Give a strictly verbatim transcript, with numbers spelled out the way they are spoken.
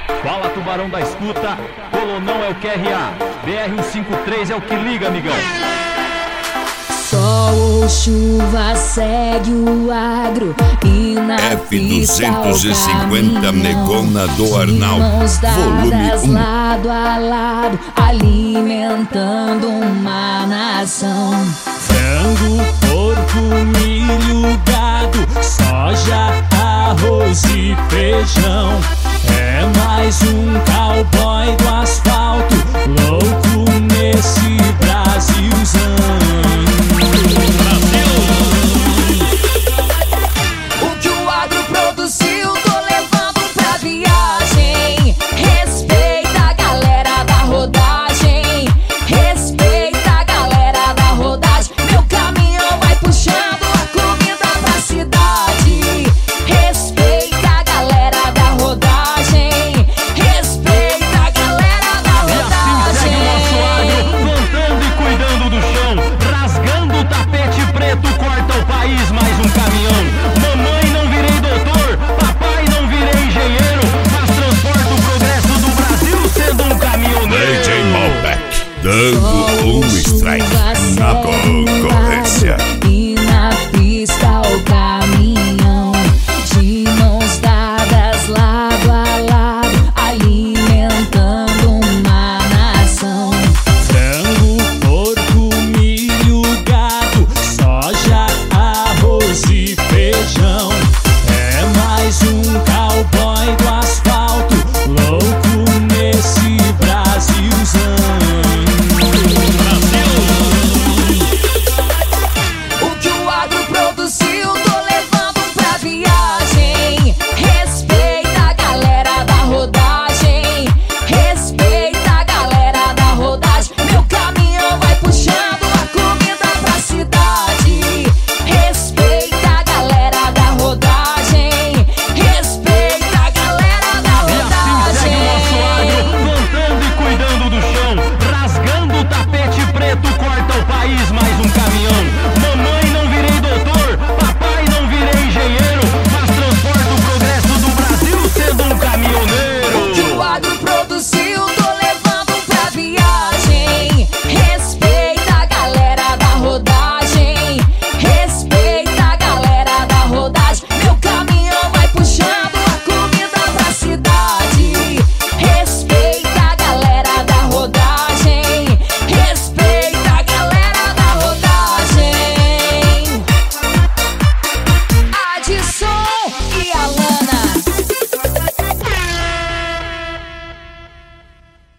Fala, tubarão da escuta, Colonão é o Q R A, B R cento e cinquenta e três é o que liga, amigão. Sol ou chuva segue o agro e na F duzentos e cinquenta Negona do Arnaldo, mãos volume dadas um. lado a lado, alimentando uma nação. Frango, porco, milho, gado, soja, arroz e feijão. É mais um